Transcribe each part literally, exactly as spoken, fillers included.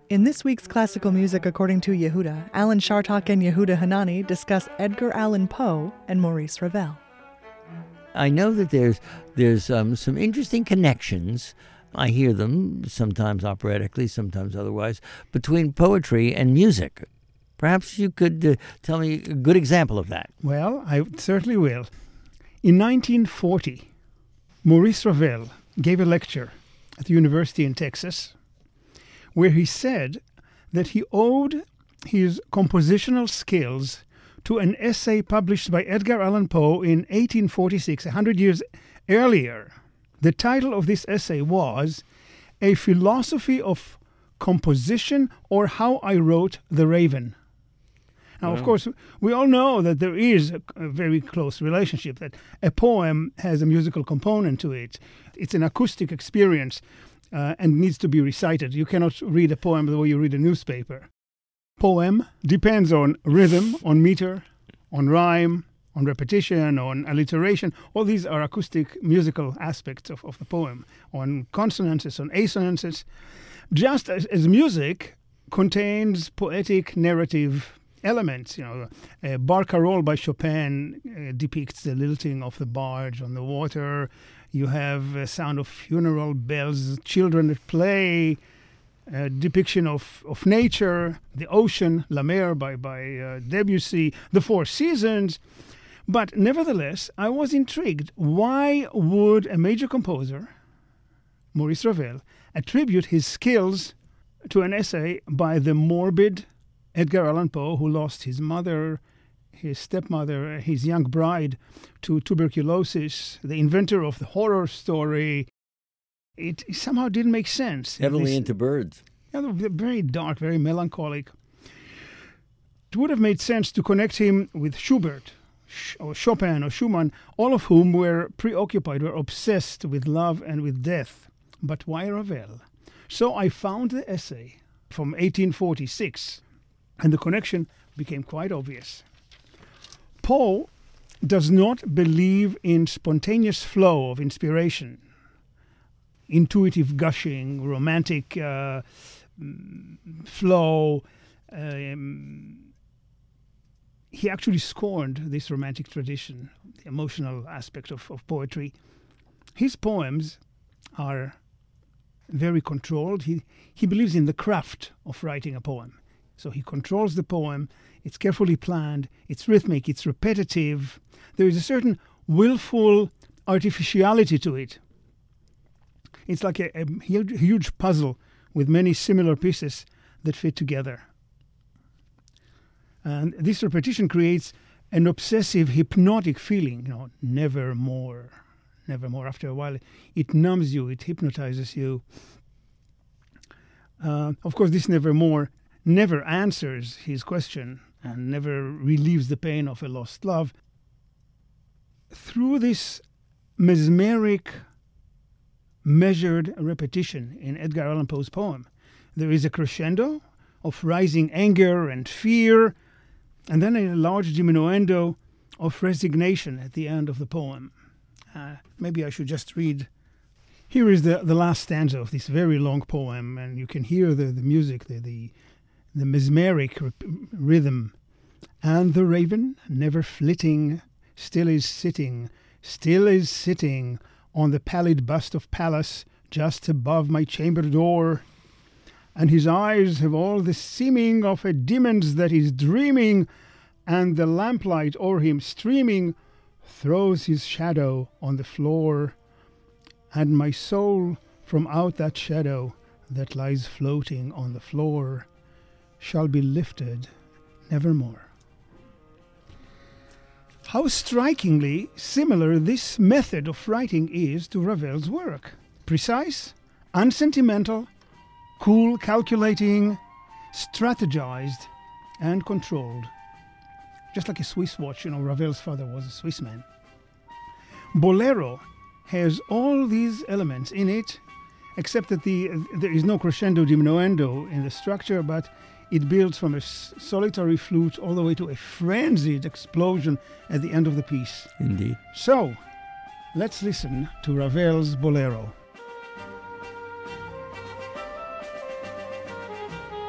In this week's Classical Music According to Yehuda, Alan Shartok and Yehuda Hanani discuss Edgar Allan Poe and Maurice Ravel. I know that there's there's um, some interesting connections. I hear them, sometimes operatically, sometimes otherwise, between poetry and music. Perhaps you could uh, tell me a good example of that. Well, I certainly will. In nineteen forty, Maurice Ravel gave a lecture at the university in Texas where he said that he owed his compositional skills to an essay published by Edgar Allan Poe in eighteen forty-six, a hundred years earlier. The title of this essay was A Philosophy of Composition, or How I Wrote the Raven. Now, wow. Of course, we all know that there is a, a very close relationship, that a poem has a musical component to it. It's an acoustic experience uh, and needs to be recited. You cannot read a poem the way you read a newspaper. Poem depends on rhythm, on meter, on rhyme, on repetition, on alliteration. All these are acoustic musical aspects of, of the poem, on consonances, on assonances. Just as, as music contains poetic narrative elements. You know, uh, Barcarolle by Chopin uh, depicts the lilting of the barge on the water. You have a sound of funeral bells, children at play, a depiction of, of nature, the ocean, La Mer by, by uh, Debussy, the Four Seasons. But nevertheless, I was intrigued. Why would a major composer, Maurice Ravel, attribute his skills to an essay by the morbid Edgar Allan Poe, who lost his mother, his stepmother, his young bride to tuberculosis, the inventor of the horror story? It somehow didn't make sense. Heavily this, into birds. Yeah, they're very dark, very melancholic. It would have made sense to connect him with Schubert, or Chopin, or Schumann, all of whom were preoccupied, were obsessed with love and with death. But why Ravel? So I found the essay from eighteen forty-six, and the connection became quite obvious. Poe does not believe in spontaneous flow of inspiration, intuitive gushing, romantic uh, flow. Um, he actually scorned this romantic tradition, the emotional aspect of, of poetry. His poems are very controlled. He, he believes in the craft of writing a poem. So he controls the poem. It's carefully planned. It's rhythmic. It's repetitive. There is a certain willful artificiality to it. It's like a, a huge, huge puzzle with many similar pieces that fit together. And this repetition creates an obsessive, hypnotic feeling. You know, never more, never more. After a while, it numbs you. It hypnotizes you. Uh, of course, this nevermore never answers his question and never relieves the pain of a lost love. Through this mesmeric, measured repetition in Edgar Allan Poe's poem, there is a crescendo of rising anger and fear, and then a large diminuendo of resignation at the end of the poem. Uh, maybe I should just read. Here is the, the last stanza of this very long poem, and you can hear the, the music, the, the, the mesmeric r- rhythm. And the raven, never flitting, still is sitting, still is sitting on the pallid bust of Pallas just above my chamber door. And his eyes have all the seeming of a demon's that is dreaming, and the lamplight o'er him streaming throws his shadow on the floor. And my soul from out that shadow that lies floating on the floor shall be lifted nevermore. How strikingly similar this method of writing is to Ravel's work. Precise, unsentimental, cool, calculating, strategized, and controlled. Just like a Swiss watch, you know, Ravel's father was a Swiss man. Bolero has all these elements in it, except that the there is no crescendo diminuendo in the structure, but it builds from a s- solitary flute all the way to a frenzied explosion at the end of the piece. Indeed. So, let's listen to Ravel's Bolero.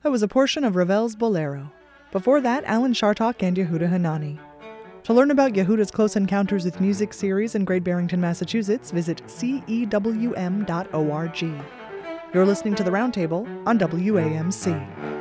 That was a portion of Ravel's Bolero. Before that, Alan Chartock and Yehuda Hanani. To learn about Yehuda's Close Encounters with Music series in Great Barrington, Massachusetts, visit C E W M dot org. You're listening to The Roundtable on W A M C.